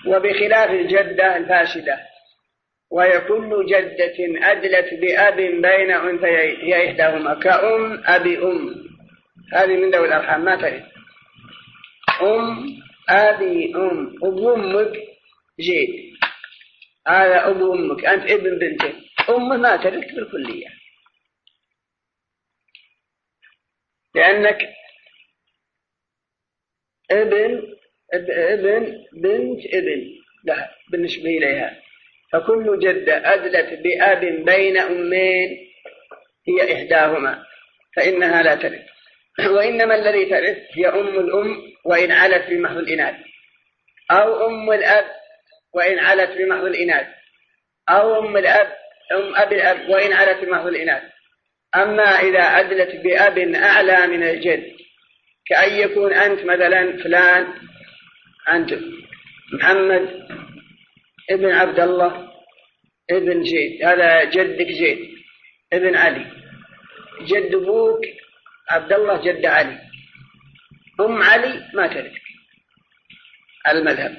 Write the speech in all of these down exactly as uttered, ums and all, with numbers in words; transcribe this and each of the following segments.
وبخلاف الجدة الفاسدة، وهي كل جدة أدلت بأب بين أنثيين هي إحداهما كأم أبي أم، هذه من ذوي الأرحام ما ترث. أم أبي أم، أبو أمك جيد، هذا أبو أمك، أنت ابن بنتك، أمه ما ترث بالكلية، لأنك ابن ابن بنت ابن لها بالنسبة إليها. فكل جدة أدلت بأب بين أمين هي إحداهما فإنها لا ترث، وإنما الذي ترث هي أم الأم وإن علت بمحض الإناث، أو أم الأب وإن علت بمحض الإناث، أو أم الأب أم أبي الأب وإن علت بمحض الإناث. أما إذا أدلت بأب أعلى من الجد، كأن يكون أنت مثلا فلان، أنت محمد ابن عبد الله ابن زيد، هذا جدك زيد ابن علي، جد أبوك عبد الله جد علي، أم علي ما ترث المذهب.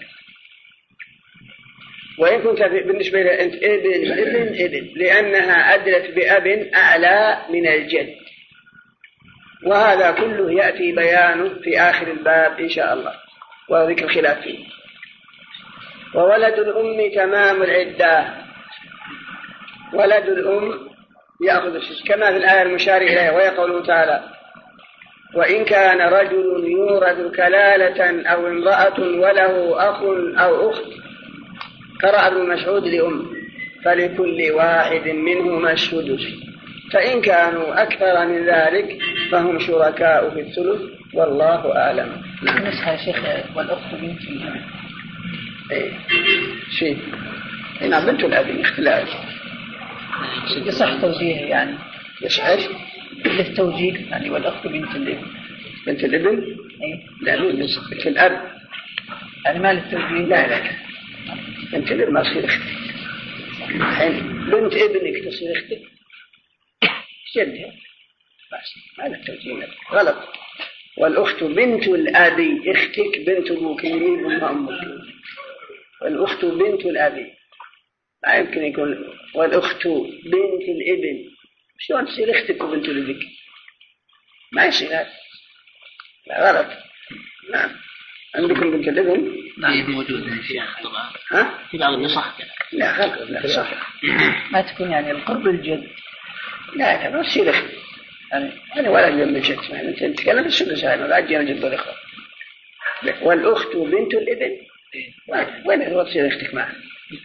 وإن كنت بالنسبة لها أنت ابن ابن ابن، لأنها أدلت بأب أعلى من الجد. وهذا كله يأتي بيانه في آخر الباب إن شاء الله وذكر الخلاف فيه. وولد الأم تمام العدة، ولد الأم يأخذ السدس كما في الآية المشار إليها، ويقول تعالى: وإن كان رجل يورث كلالة أو امرأة وله أخ أو أخت، قرأ ابن مسعود لأم، فلكل واحد منهما السدس، فإن كانوا أكثر من ذلك فهم شركاء في الثلث، والله أعلم. نسخة يا شيخ والأخت بنت الأب. إيه شيء هنا بنت الأب اختلاف يصح توجيه يعني يصح للتوجيه يعني والأخت بنت الابن. بنت الابن؟ إيه لا بنت الأب يعني ما للتوجيه. لا لا بنت الابن ما تصير اختك، الحين بنت ابنك تصير اختك جدها ما للتوجيه غلط. والأخت بنت الأبي، اختك بنت أبوك يمين أم أمك، والأخت بنت الأبي لا يمكن يكون والأخت بنت الابن، شلون تصير اختك وبنت الابن؟ ما يصير هذا، لا غلط. نعم عندكم بنت الابن؟ نعم موجود يا شيخ طبعا. ها؟ في بعض النصح لا غلط لا صح. ما تكون يعني القرب الجد. لا لا تصير اختك يعني أنا ولا جنب الجد، أنت تتكلم السدس هذا بعد جنب الجد والإخوة. والأخت بنت الابن وين هو تصير اختك معها؟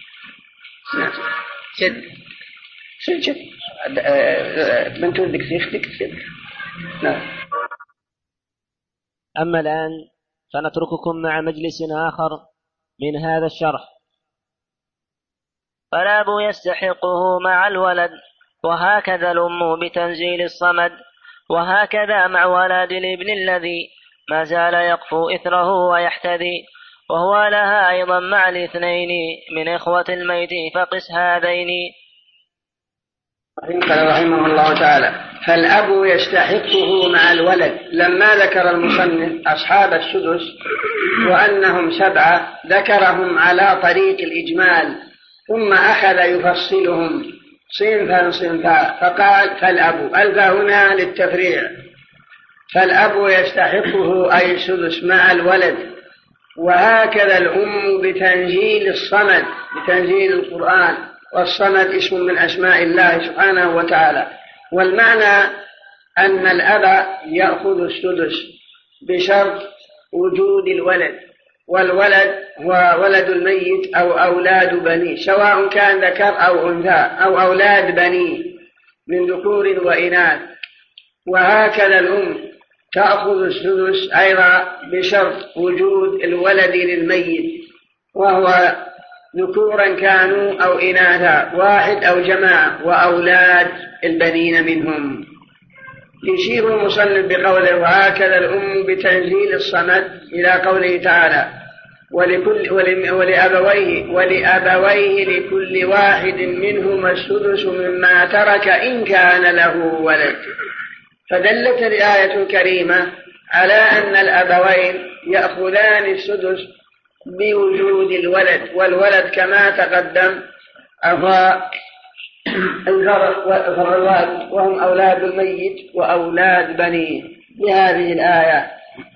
جد سيد جد بنت ولدك زي اختك سيد. نعم. أما الآن فنترككم مع مجلس آخر من هذا الشرح. فالأب يستحقه مع الولد، وهكذا الأم بتنزيل الصمد، وهكذا مع ولد الابن الذي ما زال يقفو إثره ويحتذي، وهو لها أيضا مع الاثنين من إخوة الميت فقس هذين. قال رحمه الله تعالى: فالأب يستحقه مع الولد. لما ذكر المصنف أصحاب السدس وأنهم سبعة ذكرهم على طريق الإجمال، ثم أخذ يفصلهم صنفا صنفا، فقال: فالأب ألف هنا للتفريع، فالأب يستحقه أي السدس مع الولد، وهكذا الأم بتنزيل الصمد بتنزيل القرآن، والصمد اسم من أسماء الله سبحانه وتعالى. والمعنى أن الأب يأخذ السدس بشرط وجود الولد، والولد هو ولد الميت أو أولاد بنيه، سواء كان ذكر أو أنثى، أو أولاد بنيه من ذكور وإناث. وهكذا الأم تأخذ السدس أيضا بشرط وجود الولد للميت، وهو ذكورا كانوا أو إناثا، واحد أو جماعة، وأولاد البنين منهم. يشير المصنف بقوله: وهكذا الأم بتنزيل الصمد إلى قوله تعالى: ولكل ولأبويه ولأبويه لكل واحد منهما السدس مما ترك إن كان له ولد. فدلت الآية الكريمة على أن الأبوين يأخذان السدس بوجود الولد، والولد كما تقدم هو الفرع الوارث وهم أولاد الميت وأولاد بنيه بهذه الآية.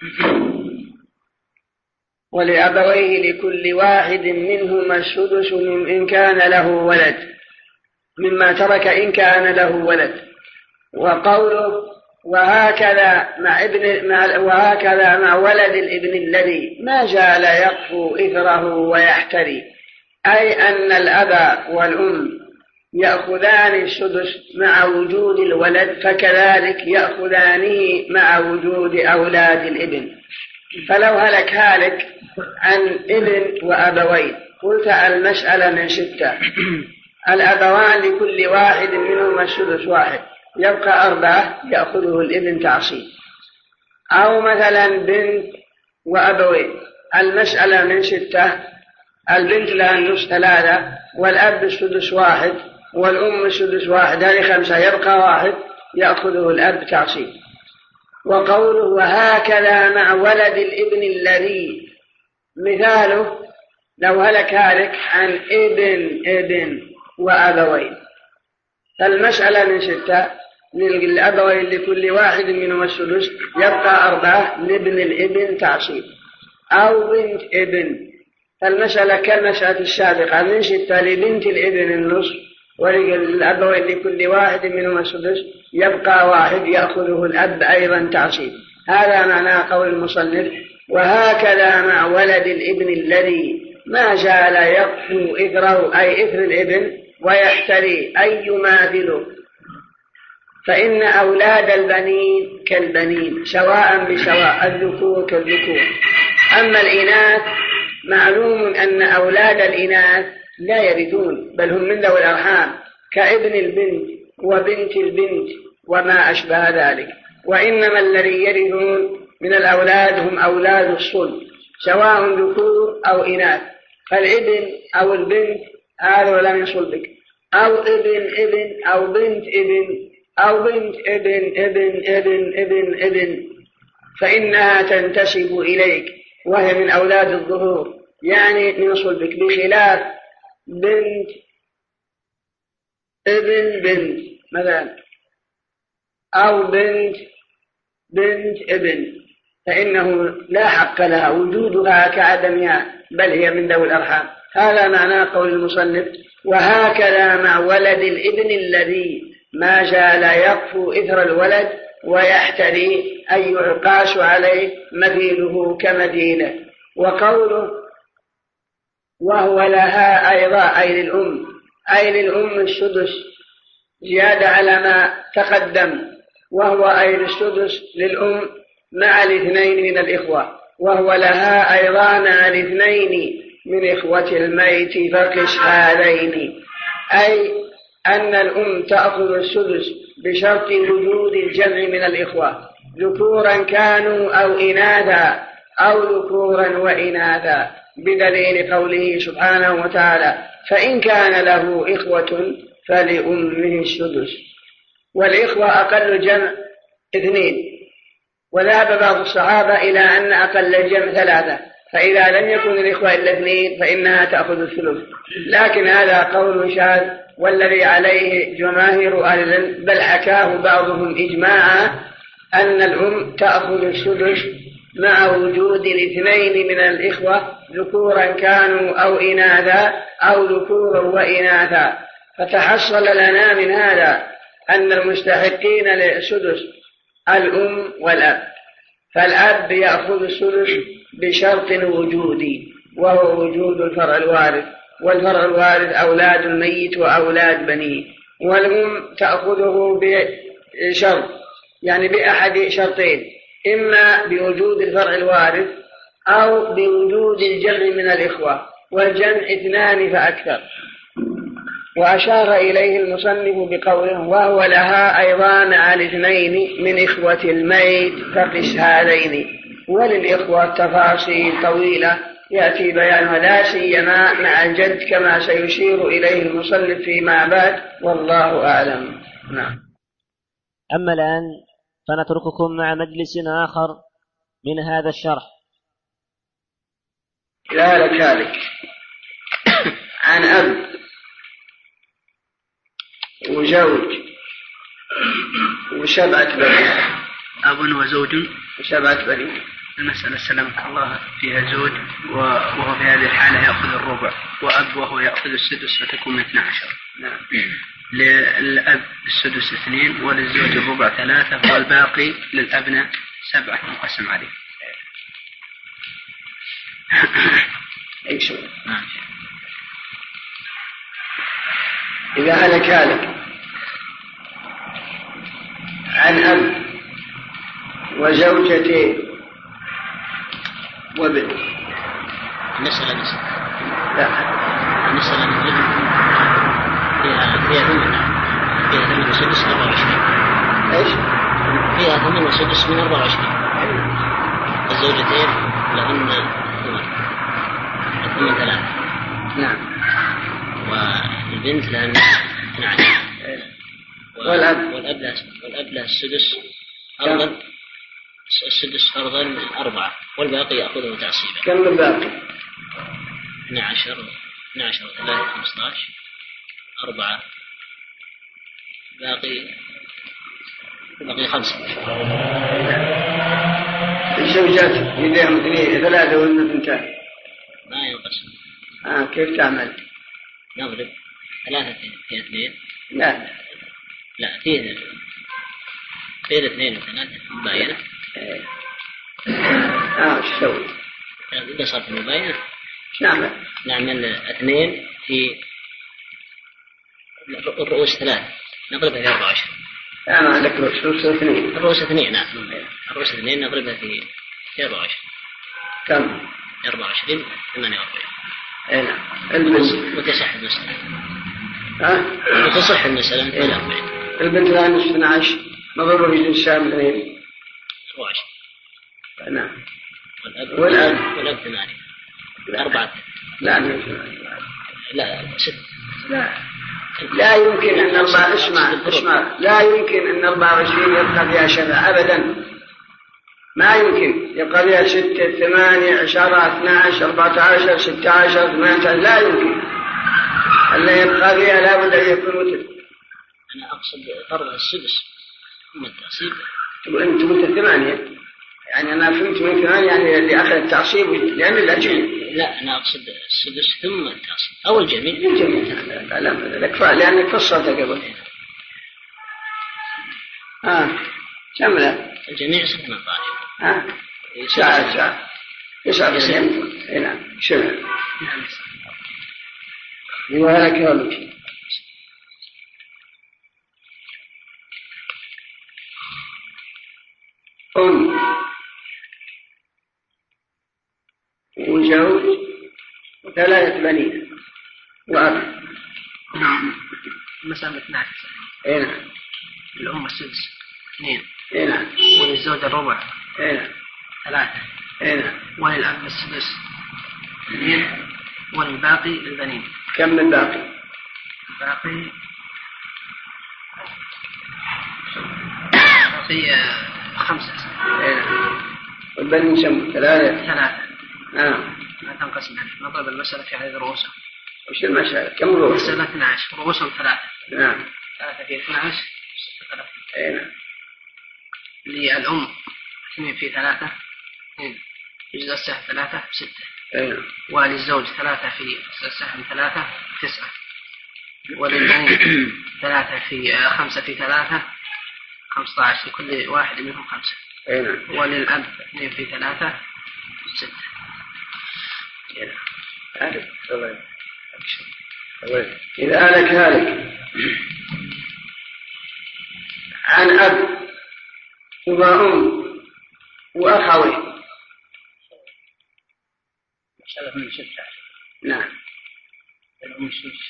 ولأبويه لكل واحد منهما السدس إن كان له ولد مما ترك إن كان له ولد. وقوله وهكذا مع ابن مع وهكذا مع ولد الابن الذي ما زال يقفو إثره ويحتري، أي أن الأب والأم يأخذان السدس مع وجود الولد، فكذلك يأخذانه مع وجود أولاد الابن. فلو هلك هالك عن ابن وأبوين قلت المسألة من ستة، الأبوان لكل واحد منهما السدس واحد، يبقى أربعة يأخذه الابن تعصيب. أو مثلا بنت وأبوين، المسألة من ستة، البنت لها النصف ثلاثة والأب السدس واحد والأم السدس واحد، هذه خمسة، يبقى واحد يأخذه الأب تعصيب. وقوله وهكذا مع ولد الابن الذي، مثاله لو هلك هالك عن ابن ابن وأبوين، فالمسألة من ستة، للأبوين لكل واحد منهما السدس، يبقى أربعة لابن الابن تعصيب. أو بنت ابن، فالمسألة كالمسألة السابقة من ستة لبنت الابن النصف، وللأبوين لكل واحد منهما السدس، يبقى واحد يأخذه الأب أيضا تعصيب. هذا معنى قول المصنف وهكذا مع ولد الابن الذي ما زال يقفو إثره، أي إثر الابن، ويحتري أي يماثله، فإن أولاد البنين كالبنين سواء بسواء، الذكور كالذكور. أما الإناث معلوم أن أولاد الإناث لا يرثون، بل هم من ذوي الأرحام كابن البنت وبنت البنت وما أشبه ذلك، وإنما الذي يرثون من الأولاد هم أولاد الصلب سواء ذكور أو إناث، فالابن أو البنت هذا ولا من صلبك، أو ابن ابن أو بنت ابن أو بنت ابن ابن ابن ابن ابن فإنها تنتسب إليك وهي من أولاد الظهور، يعني من صلبك، بخلاف بنت ابن بنت مثلا، أو بنت بنت ابن، فإنه لا حق لها وجودها كعدمها، بل هي من ذوي الأرحام. هذا معنى قول المصنف وهكذا مع ولد الابن الذي ما زال يقفو إثر الولد ويحتري أي يعقاس عليه مثيله كمثيله. وقوله وهو لها أيضا أي للأم، أي للأم السدس زيادة على ما تقدم، وهو أي السدس للأم مع الاثنين من الإخوة، وهو لها أيضا مع الاثنين من إخوة الميت فقس هذين، أي أن الأم تأخذ السدس بشرط وجود الجمع من الإخوة ذكورا كانوا أو إناثا، أو ذكورا وإناثا، بدليل قوله سبحانه وتعالى فإن كان له إخوة فلأمه السدس. والإخوة أقل جمع اثنين، وذهب بعض الصحابة إلى أن أقل الجمع ثلاثة، فإذا لم يكن الإخوة إلا اثنين فإنها تأخذ الثلث، لكن هذا قول شاذ والذي عليه جماهير أهل العلم، بل حكاه بعضهم إجماعا أن الأم تأخذ السدس مع وجود الاثنين من الإخوة ذكورا كانوا أو إناثا، أو ذكورا وإناثا. فتحصل لنا من هذا أن المستحقين للسدس الأم والأب، فالأب يأخذ السدس بشرط وجودي وهو وجود الفرع الوارث، والفرع الوارث أولاد الميت وأولاد بنيه، والأم تأخذه بشرط، يعني بأحد شرطين، إما بوجود الفرع الوارث أو بوجود الجمع من الإخوة، والجمع اثنان فأكثر. وأشار إليه المصنف بقوله وهو لها أيضا مع الاثنين من إخوة الميت فقس هذين. وللإخوة تفاصيل طويلة يأتي بيانها لا سيما مع الجد كما سيشير إليه المصنف فيما بعد، والله أعلم. نعم. أما الآن فنترككم مع مجلس آخر من هذا الشرح. إذا هلك هالك عن أب وزوج وسبعة بنين. أب وزوج وسبعة بنين. المسألة سلمك الله فيها زوج وهو في هذه الحالة يأخذ الربع، وأب وهو يأخذ السدس، فتكون من اثنى عشر. نعم. للأب السدس اثنين، وللزوج الربع ثلاثة، والباقي للأبناء سبعة مقسم عليه. أي شيء. إذا هلك هالك عن أب وزوجتين وابن. مسألة مسألة لا مسألة الابن فيها فيها ثمن فيها ثمن وسدس من أربعة وعشرين. إيش؟ فيها ثمن وسدس من أربعة وعشرين. الزوجتين لهن ثمن ثمن ثلاثة. نعم. والبنت لها اثنى عشر. والأب والأب له والأب له السدس أرضا، السدس فرضا أربعة، والباقي يأخذه تعصيبا. كم الباقي؟ اثنى عشر اثنى عشر ثلاثة خمسة عشر أربعة، باقي باقي خمسة. الزوجات يديهم اثنين ثلاثة ولا اثنتان؟ ما ينقسم. آه كيف تعمل؟ نضرب ثلاثة في اثنين. لا لا فيه فيه اثنين وثلاثة مباينة. اه ايش تسوي؟ إذا صارت مباينة ايش نعمل؟ نعمل اثنين في الرؤوس ثلاثة، نضربها في أربعة وعشرين. أنا عندك رؤوس اثنين. الرؤوس اثنين نعم. الرؤوس اثنين نضربها في في أربعة وعشرين. كم؟ أربعة وعشرين ثمانية وأربعين. اي نعم. البنت وتصح المسألة. ها؟ وتصح المسألة ثمانية وأربعين. البنت لها نصف اثنى عشر، مضروب في جنسها اثنين. أربعة وعشرين. نعم. والأب والأب والأب ثمانية. أربعة. لا لا ست. لا لا يمكن أن أربعة اسمع اسمع لا يمكن أن أربعة وعشرين يبقى فيها شفع أبدا، ما يمكن يبقى فيها ستة ثمانية عشرة اثنى عشر أربعة عشر ستة عشر ثمانية عشر، لا يمكن. اللي يبقى فيها لا بد أن يكون متر. أنا أقصد فرض السدس ثم التعصيب. وأنت قلت ثمانية، يعني أنا فهمت من ثمانية يعني اللي أخذ التعصيب لأن الأجمع. لا أنا أقصد السدس ثم التعصيب أو الجميع. الجميع لا لا لا كفاية لأنك فصلت قبل. ها كم لا؟ الجميع ستة طالب. ها ساعة ساعة يسعى يسعى هنا شنو؟ وهلك هلك أم وزوج وثلاثة بنين وأب. نعم. المسألة اثنى عشر. اي نعم. الأم السدس اثنين. اي نعم. وللزوج الربع. اي نعم. ثلاثة. اي نعم. وللأب السدس اثنين، والباقي للبنين. كم الباقي؟ الباقي باقي خمسة. اي نعم. والبنين كم؟ ثلاثة. ثلاثة. نعم. لا تنقسم عليه. نضرب المسألة في عدد رؤوسها. وش المسألة؟ كم رؤوس؟ المسألة اثنى عشر، رؤوسهم ثلاثة. نعم. ثلاثة في اثنى عشر ستة ثلاثة. اي نعم. للأم اثنين في ثلاثة اثنين، يجزء السهم ثلاثة ستة. اي نعم. وللزوج ثلاثة في السهم ثلاثة تسعة. وللبنين ثلاثة في خمسة في ثلاثة خمسة عشر، لكل واحد منهم خمسة. اي نعم. وللأب اثنين في ثلاثة ستة. اي نعم. هذا إذا هلك هالك عن أب وأم وأخوين. مسألة من ستة. نعم. الأم سدس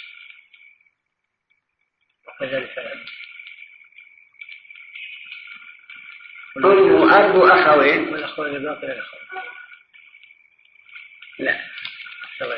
وكذلك الأب. أم وأب وأخوين. والأخوين الباقي للأخوين. لا. أخوين.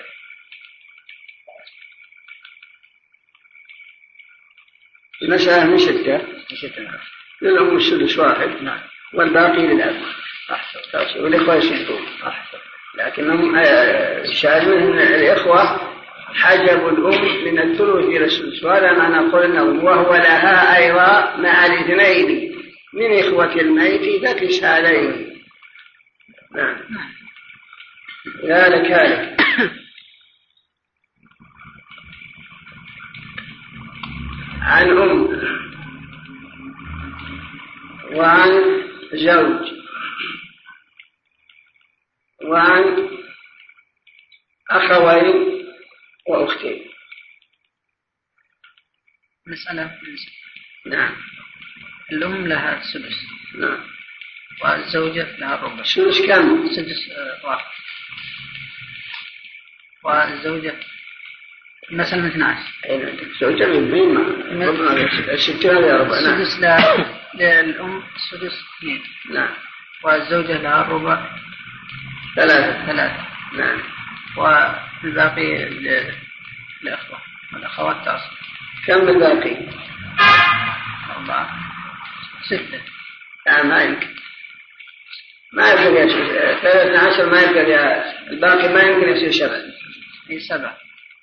المسألة من ستة. من ستة. للأم السدس واحد. نعم. والباقي للأب. أحسن. والإخوة يسدون. أحسن. لا لكنهم الشاهد منهم الإخوة حجبوا الأم من الثلث إلى السدس، وهذا معنى قولنا وهو لها أيضا مع الاثنين من إخوة الميت ذكش عليه. نعم ذلك هذا. عن أم وعن زوج وعن أخوين وأختين. مسألة. نعم. الأم لها السدس. نعم. والزوجة لها الربع. السدس كم؟ سدس واحد. والزوجة مثلا اثني عشر. الزوجة من بين الستين يا ربع. نعم. السدس للأم السدس اثنين. نعم. والزوجة لها الربع ثلاثة. ثلاثة. نعم. والباقي للأخوة والأخوات تعصب. كم الباقي؟ أربعة ستة. لا ما يمكن ما يمكن يصير ثلاثة عشر، ما يمكن يا الباقي ما يمكن يصير شبع. هي سبعة.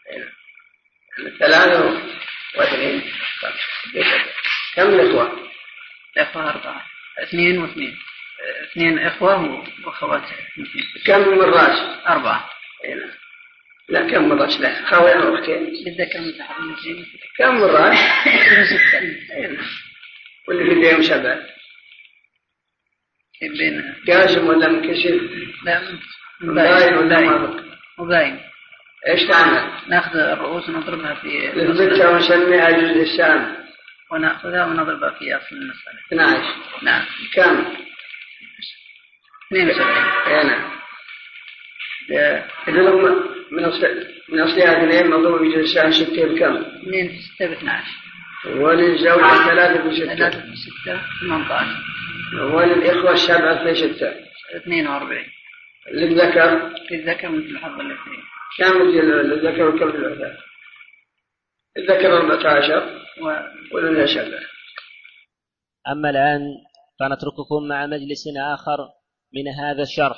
ثلاثة واثنين. كم الإخوة؟ الإخوة أربعة. اثنين واثنين. اثنين إخوة وأخوات. كم مرات؟ أربعة. لا كم مرات؟ لا خوين وأختين. بالذكر مثل حظ الأنثيين. كم مرات؟ ستة. واللي في اليوم سبع. بين قاسم ولا منكسر؟ لا مباين ولا مابق؟ مباين. ايش تعمل؟ ناخذ الرؤوس ونضربها في نثبتها ونسميها جزء السام، وناخذها ونضربها في أصل المسألة. اثني عشر. نعم. كم؟ اثنين وسبعين. اي نعم. إذا لهم من أصل من أصلها اثنين مضروب بجزء السام ستة بكم؟ اثنين في ستة باثني عشر. وللزوجة ثلاثة في ستة. ثلاثة في ستة ثمانية عشر. وللإخوة سبعة في ستة. اثنين وأربعين. للذكر؟ للذكر مثل حظ الاثنين. كم للذكر وكم للأنثى؟ الذكر أربعة عشر وللأنثى سبعة. أما الآن فنترككم مع مجلس آخر من هذا الشرح.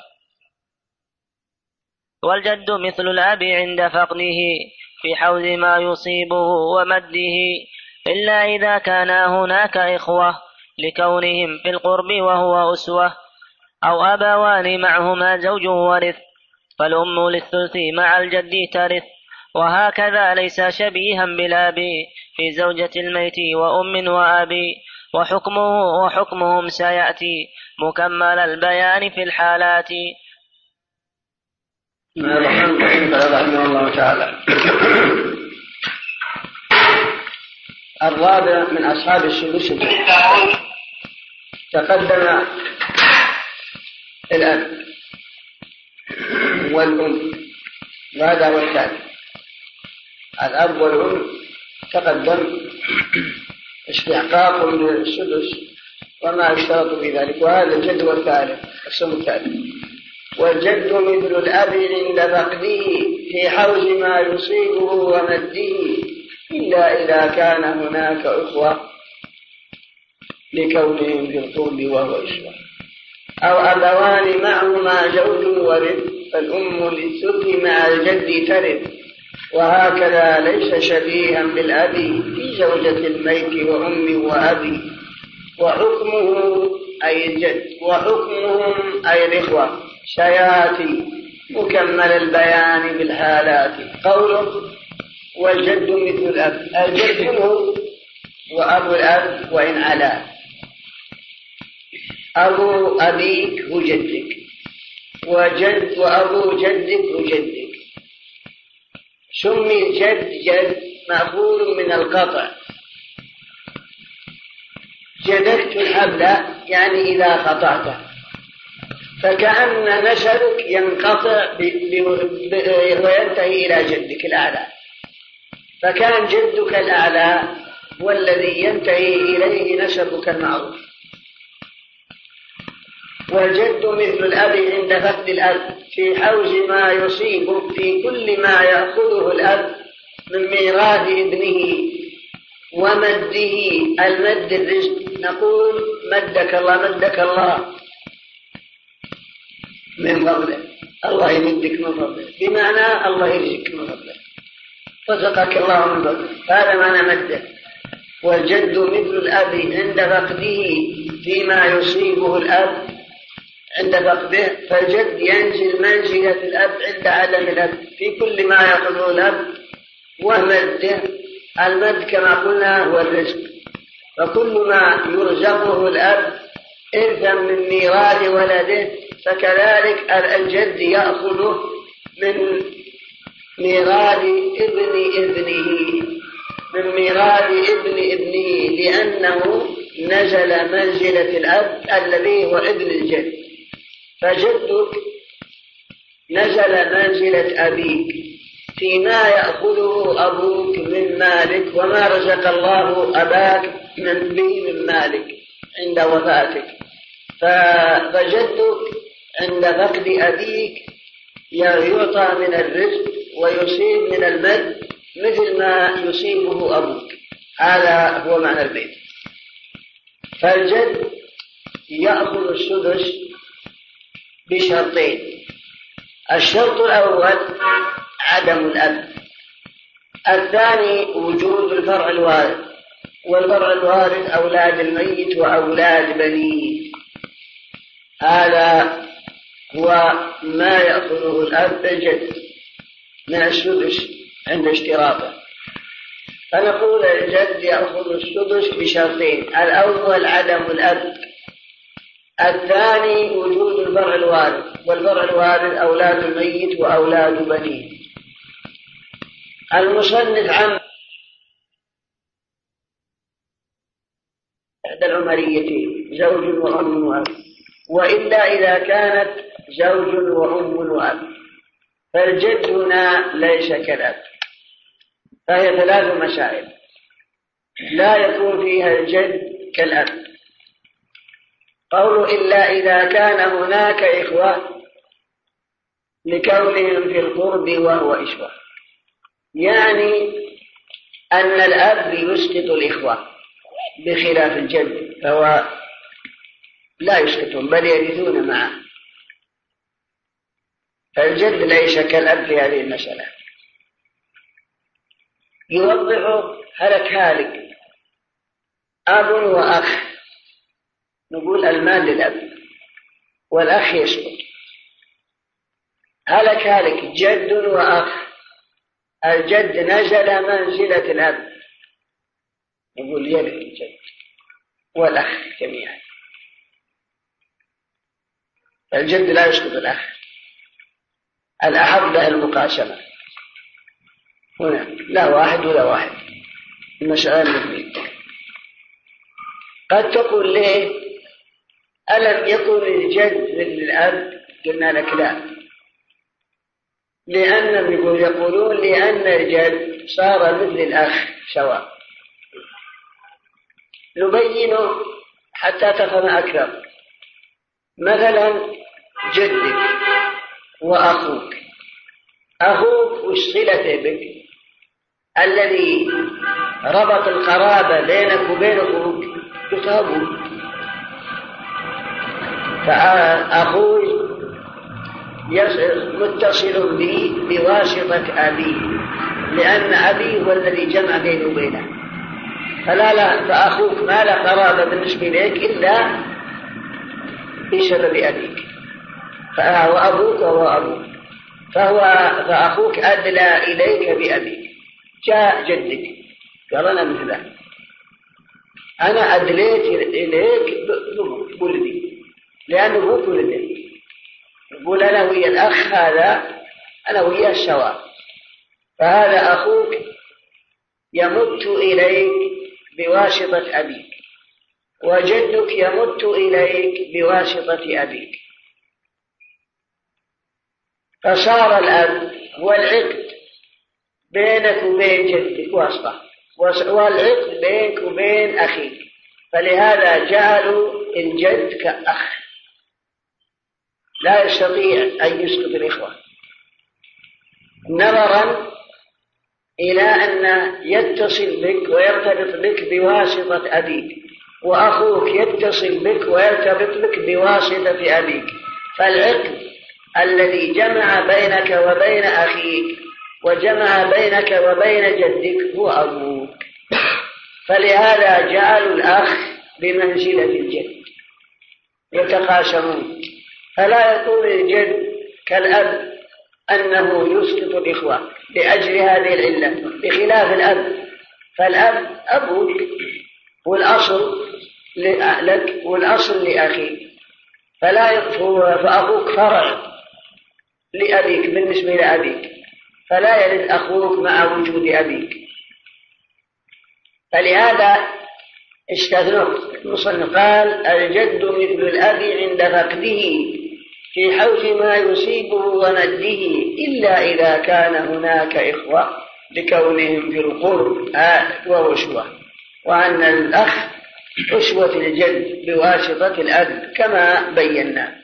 والجد مثل الأب عند فقده في حوز ما يصيبه ومده، إلا إذا كان هناك إخوة لكونهم في القرب وهو أسوة، أو أبوان معهما زوج ورث، فالأم للثلث مع الجد ترث. وهكذا ليس شبيها بالأب في زوجة الميت وأم وأبي، وحكمه وحكمهم سيأتي مكمل البيان في الحالات. رحمه الله تعالى. الرابع من أصحاب السدس تقدم الأب والأم، وهذا هو الثاني. الأب والأم تقدم استحقاق للسدس وما يشترط في ذلك، وهذا الجد والثالث السم الثالث. والجد مثل الأب عند فقده في حوز ما يصيبه ومده، إلا إذا كان هناك أخوة لكونهم في القرب وهو أسوة، أو أبوان معهما زوج ورث، فالأم للثلث مع الجد ترث. وهكذا ليس شبيها بالأب في زوجة الميت وأم وأبي، وحكمه أي الجد وحكمهم أي الإخوة سيأتي مكمل البيان بالحالات. قوله والجد مثل الأب، الجد منه وأبو الأب وإن علا. أبو أبيك هو جدك، وجد وأبو جدك هو جدك. سمي الجد جد مأخوذ من القطع. جدكت الحبل يعني إذا قطعته، فكأن نسبك ينقطع وينتهي إلى جدك الأعلى، فكان جدك الأعلى هو الذي ينتهي إليه نسبك المعروف. والجد مثل الأب عند فقد الأب في حوز ما يصيبه في كل ما يأخذه الأب من ميراث ابنه ومده. المد الرزق، نقول مدك الله مدك الله من فضله، الله يمدك من فضله، بمعنى الله يرزقك من فضله، رزقك الله من فضله، هذا معنى مده. والجد مثل الأب عند فقده فيما يصيبه الأب عند فقده، فالجد ينزل منزلة الأب عند عدم الأب في كل ما يأخذه الأب ومده. المد كما قلنا هو الرزق، فكل ما يرزقه الأب إرثا من ميراث ولده فكذلك الجد يأخذه من ميراث ابن ابنه من ميراث ابن ابنه لأنه نزل منزلة الأب الذي هو ابن الجد. فجدك نزل منزلة أبيك فيما يأخذه أبوك من مالك وما رزق الله أباك من به من مالك عند وفاتك. فجدك عند فقد أبيك يعطى من الرزق ويصيب من المد مثل ما يصيبه أبوك. هذا هو معنى البيت. فالجد يأخذ السدس بشرطين: الشرط الأول عدم الأب، الثاني وجود الفرع الوارث، والفرع الوارث أولاد الميت وأولاد بنيه. هذا هو ما يأخذه الأب الجد من السدس عند اشتراطه. فنقول الجد يأخذ السدس بشرطين: الأول عدم الأب، الثاني وجود الفرع الوارث، والفرع الوارث أولاد الميت وأولاد بنيه. المصنف عن إحدى العمريتين زوج وأم وأب، وإلا إذا كانت زوج وأم وأب، فالجد هنا ليس كالأب، فهي ثلاث مسائل لا يكون فيها الجد كالأب. قول إلا إذا كان هناك إخوة لكونهم في القرب وهو إشوة، يعني أن الأب يسقط الإخوة بخلاف الجد، فهو لا يسقطهم بل يرثون معه. فالجد ليس كالأب في هذه المسألة. يوضح هلك هالك أب وأخ، نقول المال للأب والأخ يسقط. هلك هالك جد وأخ، الجد نزل منزلة الأب، نقول يرث الجد والأخ جميعا. الجد لا يسقط الأخ، الأحب له المقاسمة، هنا لا واحد ولا واحد، المسألة الاثنين. قد تقول ليه ألم يكن الجد مثل الأب؟ قلنا لك لا، لأنهم يقولون لأن الجد صار مثل الأخ سواء. نبينه حتى تفهم أكثر. مثلا جدك وأخوك، أخوك وش صلته بك؟ الذي ربط القرابة بينك وبين أخوك أبوك. فأخوي متصل بي بواسطة أبي، لأن أبي هو الذي جمع بينه وبينه. فلا لا فأخوك ما لا قرابة بالنسبة إليك إلا بسبب أبيك، وأبوك وهو أبوك، فهو فأخوك أدلى إليك بأبيك. جاء جدك قال أنا مثله، أنا أدليت إليك بولدي لأنه أبوك ولدي، يقول أنا ويا الأخ هذا أنا وياه سواء. فهذا أخوك يمت إليك بواسطة أبيك، وجدك يمت إليك بواسطة أبيك. فصار الأب هو العقد بينك وبين جدك واسطة، والعقد بينك وبين أخيك، فلهذا جعلوا الجد كأخ، لا يستطيع أن يسقط الإخوة، نظرا إلى أن يتصل بك ويرتبط بك بواسطة أبيك، وأخوك يتصل بك ويرتبط بك بواسطة أبيك، فالعقد الذي جمع بينك وبين أخيك وجمع بينك وبين جدك هو أبوك، فلهذا جعلوا الأخ بمنزلة الجد يتقاسمون. فلا يكون الجد كالأب أنه يسقط الإخوة لأجل هذه العلة، بخلاف الأب، فالأب أبوك والأصل لك والأصل لأخيك، فلا يكفر، فأخوك فرع لأبيك بالنسبة لأبيك، فلا يرد أخوك مع وجود أبيك. فلهذا استثنوا المصنف قال الجد مثل الأب عند فقده في حوز ما يصيبه ومده، إلا إذا كان هناك إخوة لكونهم في القرب وأسوة، وأن الأخ أسوة الجد بواسطة الأب كما بينا.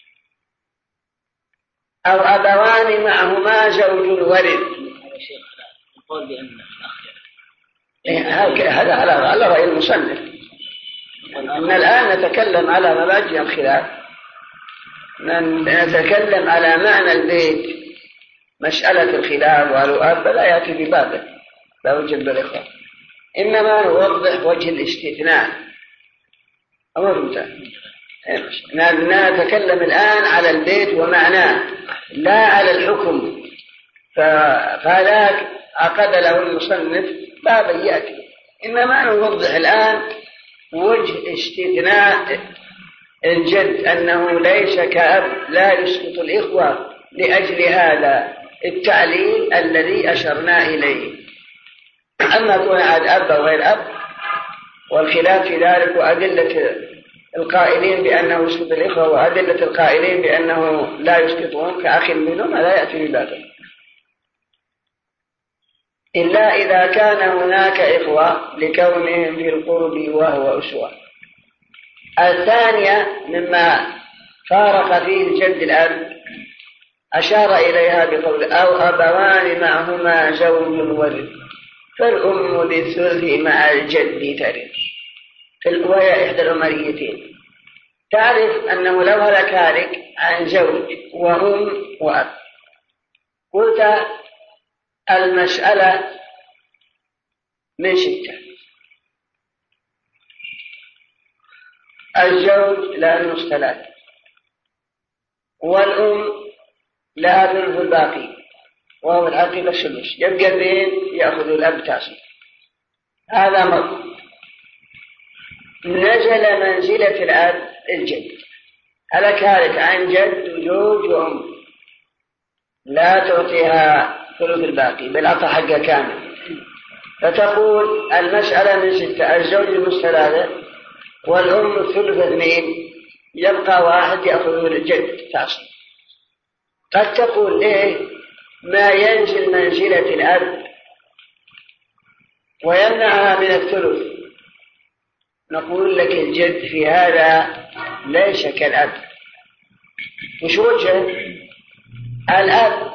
أو أبوان معهما زوج ورث. القول بأن الأخ هذا على رأي المصنف، أن الآن نتكلم على مبادئ الخلاف، نتكلم على معنى البيت، مسألة الخلاف والأب لا يأتي ببابه لا وجد بالإخوة، إنما نوضح وجه الاستثناء. نتكلم الآن على البيت ومعناه لا على الحكم، فهذاك عقد له المصنف بابا يأتي، إنما نوضح الآن وجه استثناء الجد أنه ليس كأب لا يسقط الإخوة لأجل هذا التعليل الذي أشرنا إليه. أما كون عاد أب أو غير أب والخلاف في ذلك، وأدلة القائلين بأنه يسقط الإخوة وأدلة القائلين بأنه لا يسقطهم كأخ منهم، لا يأتي ببابه، إلا إذا كان هناك إخوة لكونهم في القرب وهو أسوة. الثانية مما فارق فيه الجد الأب أشار إليها بقول أو أبوان معهما زوج ورث، فالأم للثلث مع الجد ترث، وهي إحدى العمريتين. تعرف أنه لو هلك هالك عن زوج وأم وأب، قلت المسألة من ستة، الزوج لها النصف ثلاثة، والأم لها ثلث الباقي وهو العقيدة السدس، يبقى اثنين يأخذ الأب تاسع. هذا مرض نزل منزلة الأب الجد، هلك هالك عن جد وزوج وأم، لا تعطيها ثلث الباقي بل أعطى حقها كامل، فتقول المسألة من ستة، الزوج النصف ثلاثة والأم الثلث اثنين، يبقى واحد يأخذ الجد تاسع. قد تقول ليه ما ينزل منزلة الأب ويمنعها من الثلث؟ نقول لك الجد في هذا ليس كالأب. وش وجه؟ الأب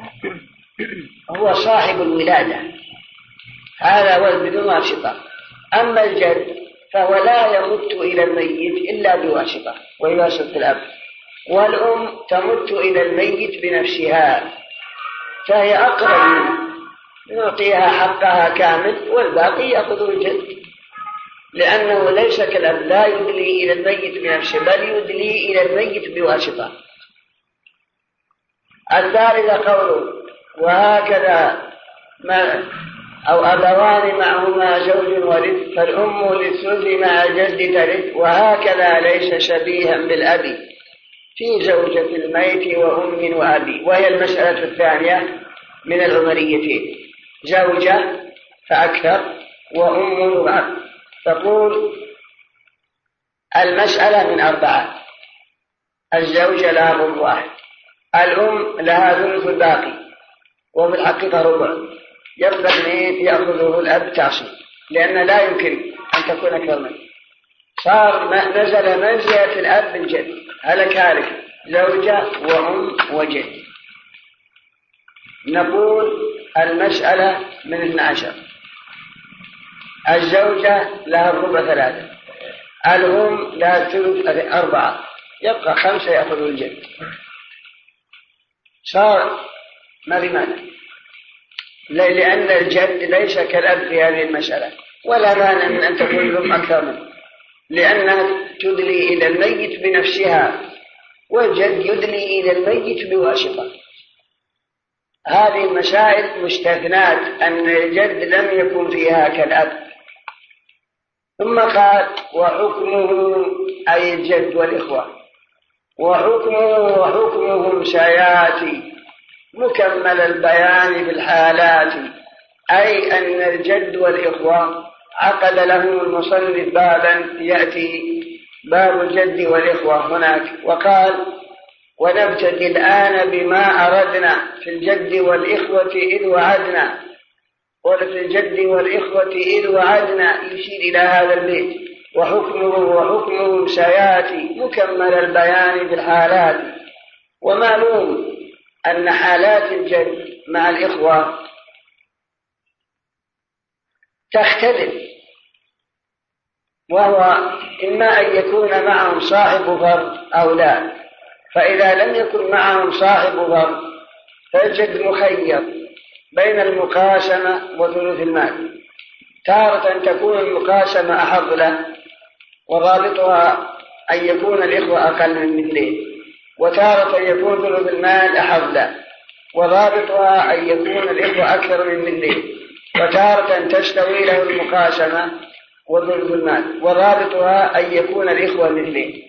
هو صاحب الولادة، هذا ولد بدون واسطة، أما الجد فهو لا يمت إلى الميت إلا بواسطة ويواسطة الأب، والأم تمت إلى الميت بنفسها، فهي أقرب منه، نعطيها حقها كامل والباقي يأخذه الجد، لأنه ليس كالأب لا يدلي إلى الميت بنفسه بل يدلي إلى الميت بواسطة. الثالث قوله وهكذا ما أو أبوان معهما زوج ورث، فالأم للثلث مع الجد ترث، وهكذا ليس شبيها بالأب في زوجة الميت وأم وأبي، وهي المسألة الثانية من العمريتين، زوجة فأكثر وأم وأب. تقول المسألة من أربعة، الزوجة لها ربع واحد، الأم لها ثلث الباقي وفي الحقيقة ربع، يبقى اثنين يأخذه الأب تعصيب، لأن لا يمكن أن تكون كاملة. صار نزل منزلة الأب بالجد، هلك هالك زوجة وأم وجد. نقول المسألة من اثنى عشر، الزوجة لها الربع ثلاثة، الأم لها الثلث أربعة، يبقى خمسة يأخذ الجد. صار ما في مانع، لأن الجد ليس كالأب في هذه المسألة، ولا مانع من أن تكون الأم أكثر منه، لأنها تدلي إلى الميت بنفسها، والجد يدلي إلى الميت بواسطة. هذه المسائل مستثنات، أن الجد لم يكن فيها كالأب. ثم قال وحكمه أي الجد والإخوة، وحكمه وحكمهم سياتي مكمل البيان في الحالات، أي أن الجد والإخوة عقد لهم المصنف بابا يأتي باب الجد والإخوة هناك، وقال ونبتدي الآن بما أردنا في الجد والإخوة إذ وعدنا، وفي الجد والإخوة إذ وعدنا يشير إلى هذا البيت، وحكمه وحكمهم سياتي مكمل البيان في الحالات. ومعلوم أن حالات الجد مع الإخوة تختلف، وهو إما أن يكون معهم صاحب فرض أو لا، فإذا لم يكن معهم صاحب فرض فالجد مخير بين المقاسمة وثلث المال. تارة تكون المقاسمة أحظ له، وضابطها أن يكون الإخوة أقل من مثلين، وتارة يكون ثلث المال أحظ له، وضابطها أن يكون الإخوة أكثر من مثلين، وتارة تستوي له المقاسمة وثلث المال، وضابطها أن يكون الإخوة مثلين.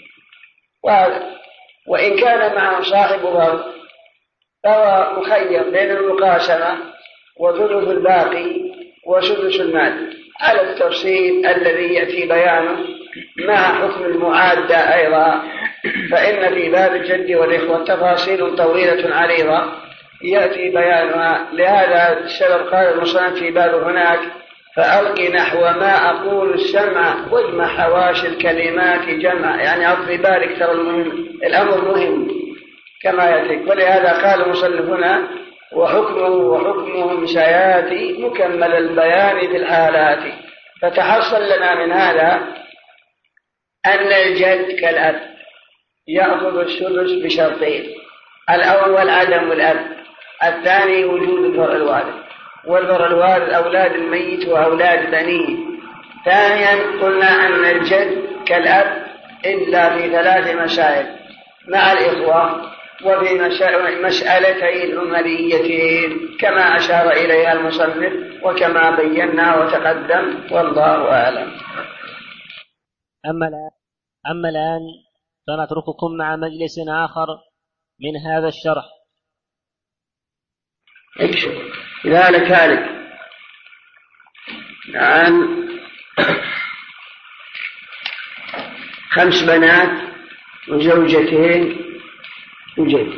وإن كان معه صاحب فرض فهو مخير بين المقاسمة وثلث الباقي وسدس المال على التفصيل الذي يأتي بيانه مع حكم المعادة أيضا. فإن في باب الجد والإخوة تفاصيل طويلة عريضة يأتي بيانها، لهذا السبب قال المصنف في باب هناك فألق نحو ما أقول السمع واجمع حواشي الكلمات جمع، يعني أعطي بالك ترى المهم الأمر مهم كما يأتي. ولهذا قال المصنف هنا وحكمه وحكمهم سياتي مكمل البيان في الحالات. فتحصل لنا من هذا أن الجد كالأب يأخذ السدس بشرطين: الأول عدم الأب، الثاني وجود الفرع الوارث، والفرع الوارث أولاد الميت وأولاد بنيه. ثانيا قلنا أن الجد كالأب إلا في ثلاث مسائل مع الإخوة وفي مسألتي العمريتين كما أشار إليها المصنف وكما بينا وتقدم، والله أعلم. أما الآن, أما الآن فنترككم مع مجلس آخر من هذا الشرح. إذا لك عن خمس بنات وزوجتين وجد.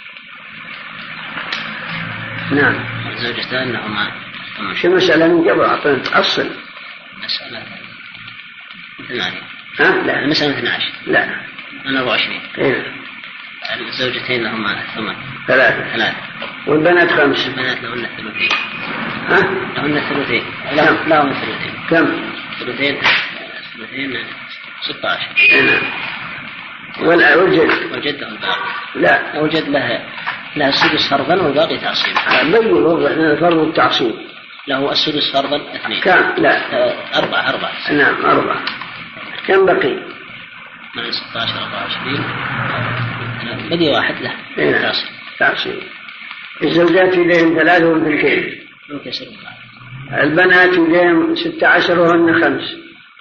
نعم. زوجتان لهما شو مسألة من قبل أعطينا تأصل مسألة ثمانية. ها؟ لا المسألة اثنى عشر. لا أنا أربعة وعشرين. إيه. الزوجتين لهما ثمان. ثلاثة. ثلاثة. والبنات خمس. البنات لهن الثلثين. ها؟ لهن الثلثين. لا لهن الثلثين. كم؟ ثلثين ثلثين ستة عشر. نعم. والجد. والجد الباقي. لا. والجد له له السدس فرضا والباقي تعصيب. بين وضع الفرض والتعصيب. له السدس فرضا اثنين. كم؟ لا. أربعة أربعة. نعم أربعة. كم بقي؟ مع ستة عشر أربعة وعشرين. بدي واحد له. نعم. تعصيب. تعصيب. الزوجات يدين ثلاثة وثلثين. ممكن يصير البنات يدين ستة عشر وهن خمس.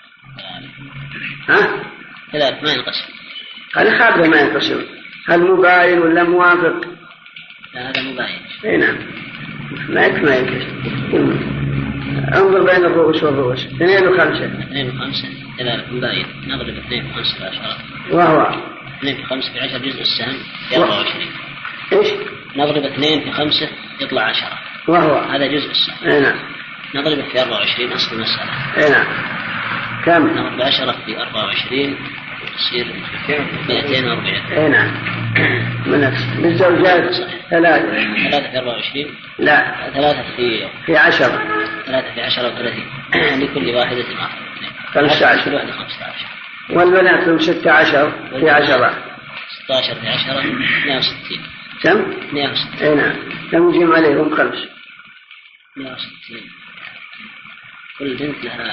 ها؟ كذلك ما ينقسم. هذا خابر ما ينقسم. هل مباين ولا موافق؟ لا هذا مباين. اي نعم. ما يكفي ما ينقسم. انظر بين الرؤوس والرؤوس. اثنين وخمسة. اثنين وخمسة كذلك مباين. نضرب اثنين في خمسة في عشرة. وهو اثنين في خمسة في عشرة جزء السهم في أربعة وعشرين. ايش؟ نضرب اثنين في خمسة يطلع عشرة. وهو هذا جزء السهم. اي نعم. نضرب في أربعة وعشرين أصل المسألة. اي نعم. كم؟ نضرب عشرة في أربعة وعشرين يصير مئتين وأربعين. اي نعم. من نفس بالزوجات ثلاثة. ثلاثة في أربعة وعشرين. لا. ثلاثة في في عشرة. ثلاثة في عشرة وثلاثين. لكل واحدة مع خمسة عشر. كل واحدة خمسة عشر. والبنات من ستة عشر في عشرة. ستة عشر في عشرة مئة وستين. كم؟ مئة وستين. اي نعم. كم يجيهم عليهم خمس؟ مئة وستين. كل بنت لها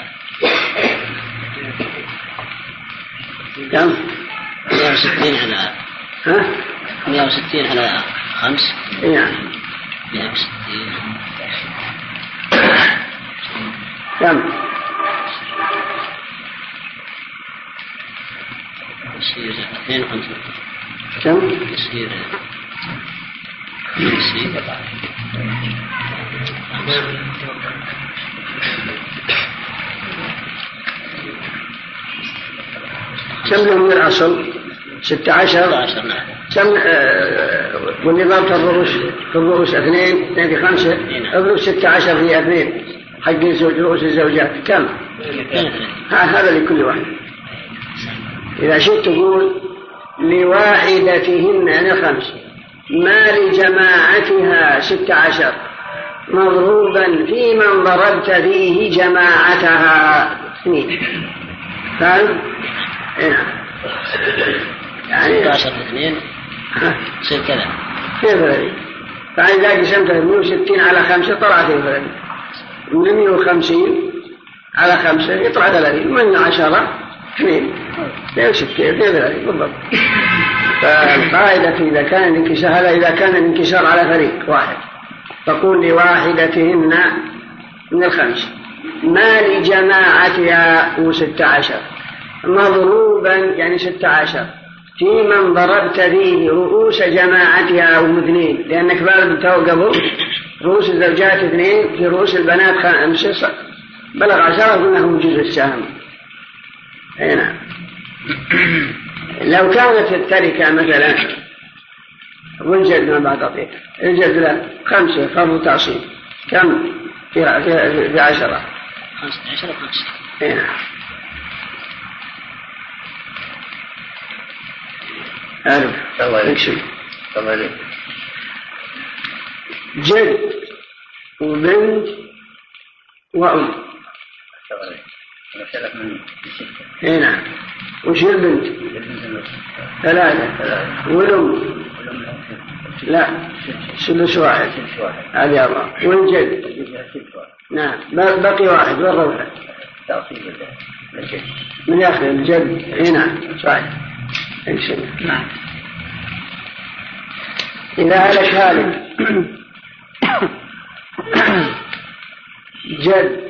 كم؟ مئة وستين على ها؟ مئة وستين على خمس. اي نعم. مئة وستين. كم؟ يصير اثنين وخمسين. كم؟ يصير يصير كم يوم من الأصل؟ ستة عشر. نعم. كم آه والنظام في الرؤوس في الرؤوس اثنين اثنين في خمسة. اضرب ستة عشر في اثنين حق الزوج رؤوس الزوجات كم؟ هذا لكل واحد. إذا شئت تقول لواحدتهن يعني خمس ما لجماعتها ستة عشر مضروبا في من ضربت فيه جماعتها اثنين. فاهم؟ يعني ستة عشر اثنين يصير كذا. كيف ذلك؟ فإذا قسمت مئة وستين على خمسة طلع كيف ذلك؟ من مئة وخمسين على خمسة يطلع ثلاثين. من عشرة اثنين لا يوسف كيف ذلك بالضبط. فالقاعدة إذا كان الانكسار هذا إذا كان الانكسار على فريق واحد تقول لواحدتهن من الخمس ما لجماعتها وستة عشر مضروبا يعني ستة عشر في من ضربت فيه رؤوس جماعتها واثنين لأنك بعد توقفوا رؤوس الزوجات اثنين في رؤوس البنات خمسة بلغ عشرة قلناهم جزء السهم. هنا لو كانت التركة مثلا والجد ما بعد أطيق الجد لا خمسة فرض تعصيب كم في, في, في عشرة خمسة عشر وخمسة. هنا أعرف اكشف جد وبنت وأم. هنا وش البنت؟ ثلاثة. والأم لا سدس واحد. هذه الله. والجد نعم بقي واحد والروحة من يأخذ الجد. هنا صحيح. نعم. إذا هلك هالك جد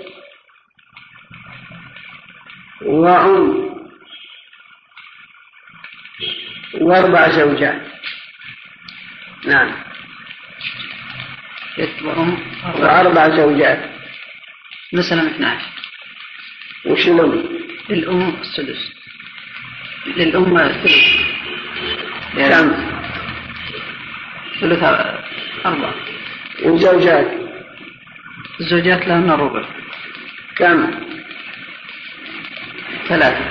وأم وأربع زوجات. نعم. جد وأم وأربع زوجات مثلا اثني عشر. وش الأم؟ الأم السدس. للأم الثلث. كم؟ ثلث أربعة. والزوجات؟ الزوجات لهن ربع. كم؟ ثلاثة.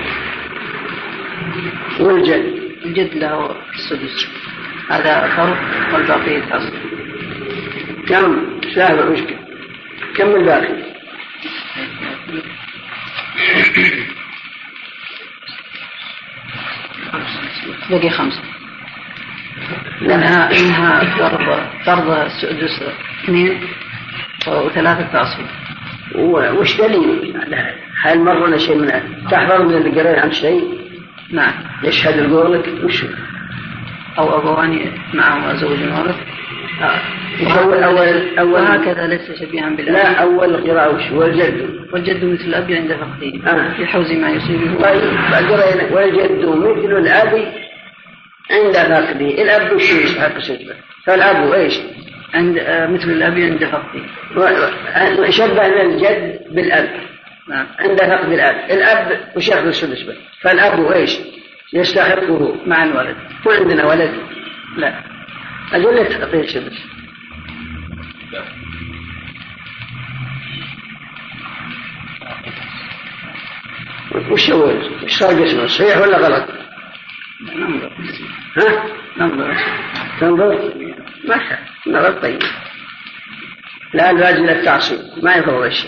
والجد؟ الجد له السدس هذا فرق والباقي تصل. كم؟ سابع مشكلة. كم الباقي؟ بقي خمسة لأنها إنها فرض فرض السدس اثنين وثلاثة تصل. وش دليل؟ هل مرنا شيء من تحضر من اللي قرأنا عن شيء؟ نعم. يشهد القول لك وش أو أبوان معه زوج ورث. آه. أول أول أول وهكذا ليس شبيها بالله. لا أول قراءة وش والجد. والجد مثل الأب عند فقده آه. في حوز ما يصيبه. طيب قرأنا والجد مثل الأب عند فقده. الأب وش يسحق سجبه فالأب إيش عند آه مثل الأب عند فقده. شبهنا الجد بالأب. نعم. عند فقد الأب الأب وش يأخذ السدس به فالأب إيش يستحقه مع الولد. وعندنا ولد لا أقول لك تعطيه السدس. وش هو وش صار قسمه صحيح ولا غلط؟ ننظر. ها ننظر. تنظر ما كان نظر طيب. لا الباقي للتعصيب ما يفضل الشيء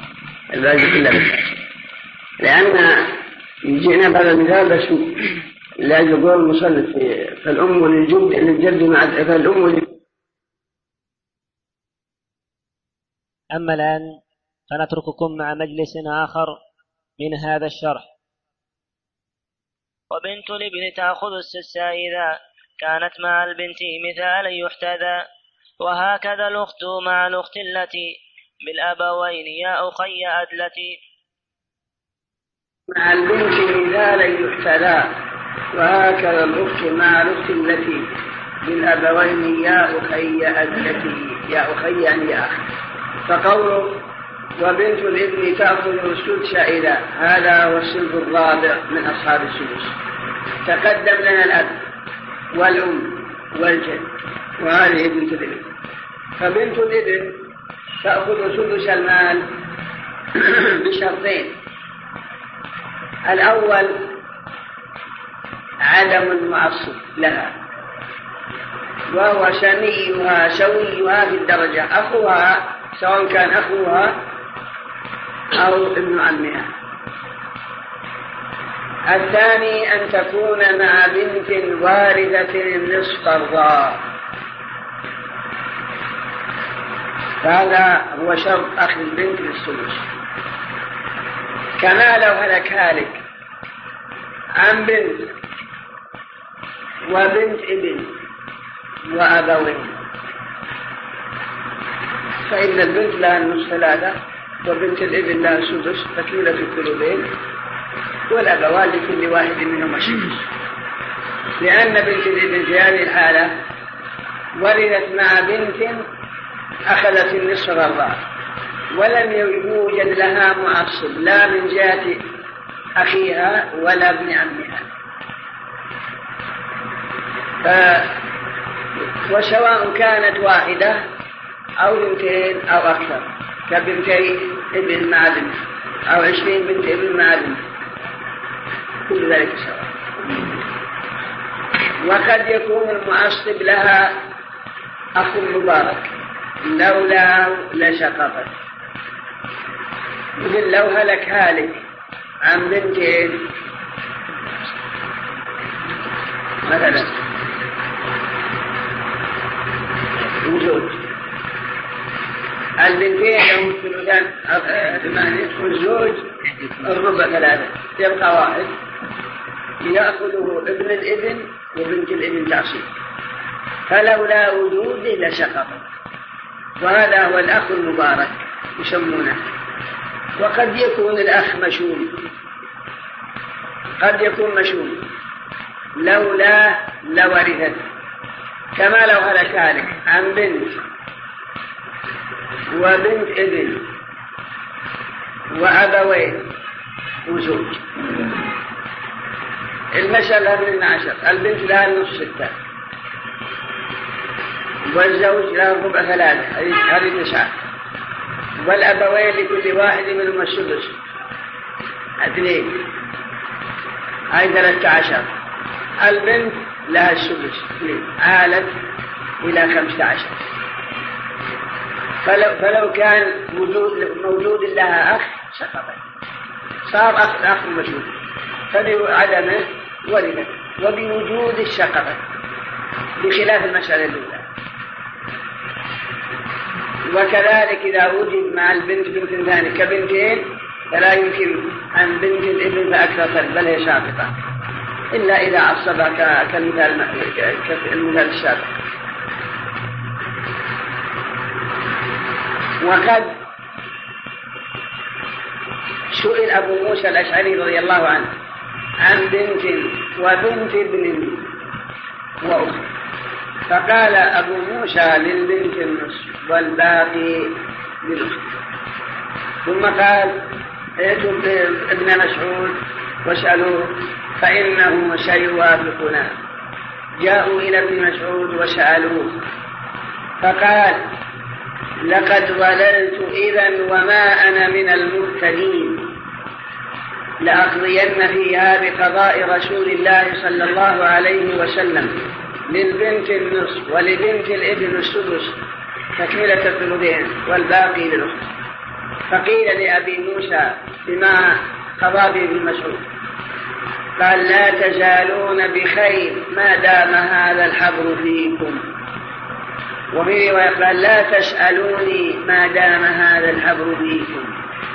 الباقي كله بالتعصيب لأن جئنا بهذا المثال بس لا يقول المصنف فالأم للجد للجد مع فالأم للجد. أما الآن فنترككم مع مجلس آخر من هذا الشرح. وبنت الابن تأخذ السدس إذا كانت مع البنت مثالا يحتذى، وهكذا الأخت مع الأخت التي بالأبوين يا أخي أدلتي. مع البنت مثالا يحتذى، وهكذا الأخت مع الأخت التي بالأبوين يا أخي أدلتي، يا أخي يعني يا أخي. فقوله وبنت الابن تأخذ السدس إذا، هذا هو الصنف الرابع من أصحاب السدس. تقدم لنا الأب والأم والجد، وهذه بنت الابن. فبنت الابن تأخذ سدس المال بشرطين: الأول عدم المعصب لها، وهو شنيها سويها في الدرجة، أخوها سواء كان أخوها أو ابن عمها. الثاني أن تكون مع بنت وارثة النصف الضار، هذا هو شرط أخذ البنت للسدس. كما لو هلك هالك عن بنت وبنت ابن وأبوين، فإن البنت لها النصف ثلاثة، وبنت الابن لها السدس تكملة الثلثين، والأبوان لكل واحد منهما السدس. لأن بنت الابن في هذه الحالة ورثت مع بنت أخذت النصف الأربعة، ولم يوجد لها معصب لا من جهة أخيها ولا ابن عمها. ف... وسواء كانت واحدة أو بنتين أو أكثر، كبنتي ابن مع بنت أو عشرين بنت ابن مع بنت، كل ذلك سواء. وقد يكون المعصب لها أخ مبارك لولا لسقطت، مثل لو هلك هالك عن بنتين مثلا وزوج، البنتين لهم الثلثان ثمانية والزوج الربع ثلاثة، يبقى واحد يأخذه ابن الابن وبنت الابن تعصيب، فلولا وجوده لسقطت. وهذا هو الأخ المبارك يسمونه. وقد يكون الأخ مشؤوم، قد يكون مشؤوم لولا لورثت، كما لو هلك هالك عن بنت وبنت ابن وأبوين وزوج. المسألة من عشر، البنت لها النصف ستة، والزوج له ربع ثلاثة، هذه تسعة، والأبوين لكل واحد منهم السدس اثنين، هاي ثلاثة عشر. البنت لها السدس اثنين، عالت إلى خمسة عشر. فلو, فلو كان وجود موجود لها أخ سقطت، صار أخ أخ مشهور، فبعدمه ولدت، وبوجود السقطت، بخلاف المسألة الأولى. وكذلك إذا وجد مع البنت بنت ثانية كبنتين، فلا يمكن عن بنت الابن فأكثر، بل هي سابقة، إلا إذا عصبها كالمثال المثال السابق. وقد سئل أبو موسى الأشعري رضي الله عنه عن بنت وبنت ابن وأخت، فقال أبو موسى للبنت النصف والباقي للأخت. ثم قال ائتوا ابن مسعود واسألوه فإنه سيوافقنا. جاءوا إلى ابن مسعود وسألوه فقال لقد ضللت إذن وما أنا من المهتدين، لأقضين فيها بقضاء رسول الله صلى الله عليه وسلم للبنت النصف ولبنت الابن السدس تكملة الثلثين والباقي للأخت. فقيل لأبي موسى بما قضى به ابن مسعود، قال لا تزالون بخير ما دام هذا الحبر فيكم، وفي رواية قال لا تسألوني ما دام هذا الحبر فيكم.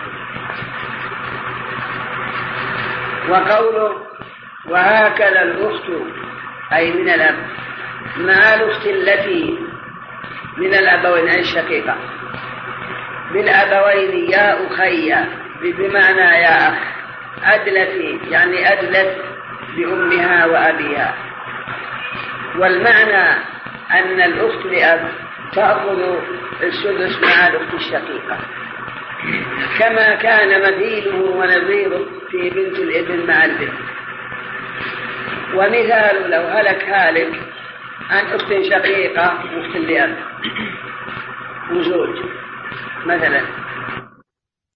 وقوله وهكذا الأخت أي من الأب مع الأخت التي من الأبوين أي الشقيقة بالأبوين يا أخي بمعنى يا أخ، أدلت يعني أدلت بأمها وأبيها. والمعنى أن الأخت لأب تأخذ السدس مع الأخت الشقيقة، كما كان مثيله ونظيره في بنت الابن مع البنت. ومثال لو هلك هالك عن أخت شقيقة وأخت لأب وزوج مثلا،